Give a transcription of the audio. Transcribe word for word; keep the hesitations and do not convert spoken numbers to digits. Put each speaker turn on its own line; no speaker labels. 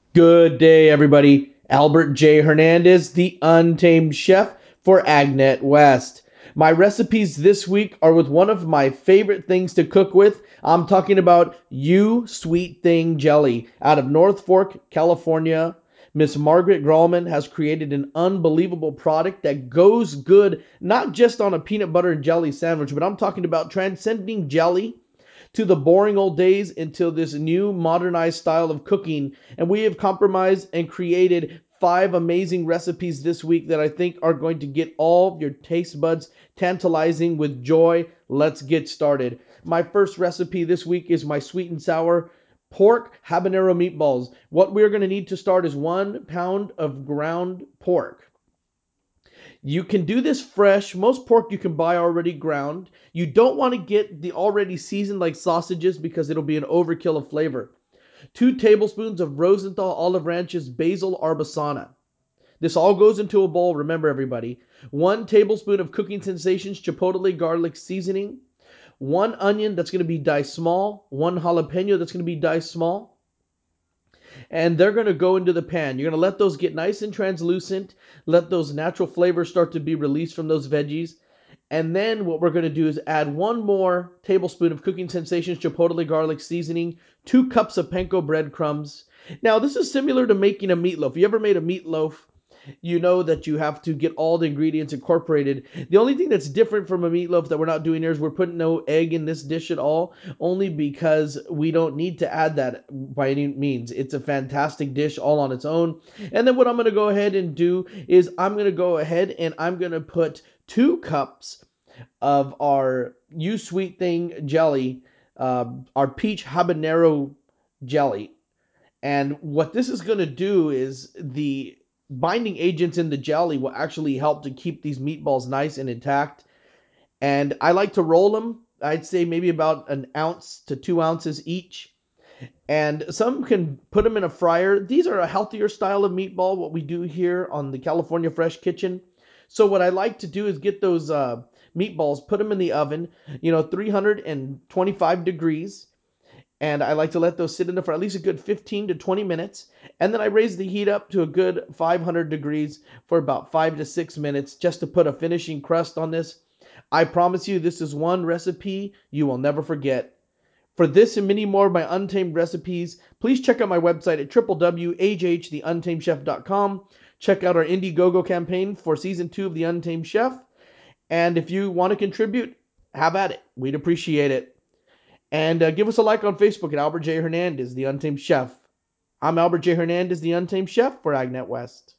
Good day, everybody. Albert J. Hernandez, the Untamed Chef for Agnet West. My recipes this week are with one of my favorite things to cook with. I'm talking about You Sweet Thing Jelly out of North Fork, California. Miss Margaret Grallman has created an unbelievable product that goes good not just on a peanut butter and jelly sandwich, but I'm talking about transcending jelly to the boring old days until this new modernized style of cooking. And we have compromised and created five amazing recipes this week that I think are going to get all your taste buds tantalizing with joy. Let's get started. My first recipe this week is my sweet and sour pork habanero meatballs. What we're going to need to start is one pound of ground pork. You can do this fresh. Most pork you can buy already ground. You don't want to get the already seasoned like sausages because it'll be an overkill of flavor. Two tablespoons of Rosenthal Olive Ranch's Basil Arbosana. This all goes into a bowl, remember everybody. One tablespoon of Cooking Sensations Chipotle garlic seasoning. One onion that's going to be diced small. One jalapeno that's going to be diced small, and they're going to go into the pan. You're going to let those get nice and translucent, let those natural flavors start to be released from those veggies. And then what we're going to do is add one more tablespoon of Cooking Sensations Chipotle garlic seasoning, two cups of panko breadcrumbs. Now, this is similar to making a meatloaf. You ever made a meatloaf? You know that you have to get all the ingredients incorporated. The only thing that's different from a meatloaf that we're not doing here is we're putting no egg in this dish at all, only because we don't need to add that by any means. It's a fantastic dish all on its own. And then what I'm going to go ahead and do is I'm going to go ahead and I'm going to put two cups of our You Sweet Thing jelly, uh, our peach habanero jelly. And what this is going to do is the binding agents in the jelly will actually help to keep these meatballs nice and intact. And I like to roll them. I'd say maybe about an ounce to two ounces each. And some can put them in a fryer. These are a healthier style of meatball, what we do here on the California Fresh Kitchen. So what I like to do is get those uh, meatballs, put them in the oven, you know, three hundred twenty-five degrees, and I like to let those sit in there for at least a good fifteen to twenty minutes. And then I raise the heat up to a good five hundred degrees for about five to six minutes just to put a finishing crust on this. I promise you, this is one recipe you will never forget. For this and many more of my Untamed recipes, please check out my website at w w w dot h h the untamed chef dot com. Check out our Indiegogo campaign for season two of The Untamed Chef. And if you want to contribute, have at it. We'd appreciate it. And uh, give us a like on Facebook at Albert J. Hernandez, the Untamed Chef. I'm Albert J. Hernandez, the Untamed Chef for Agnet West.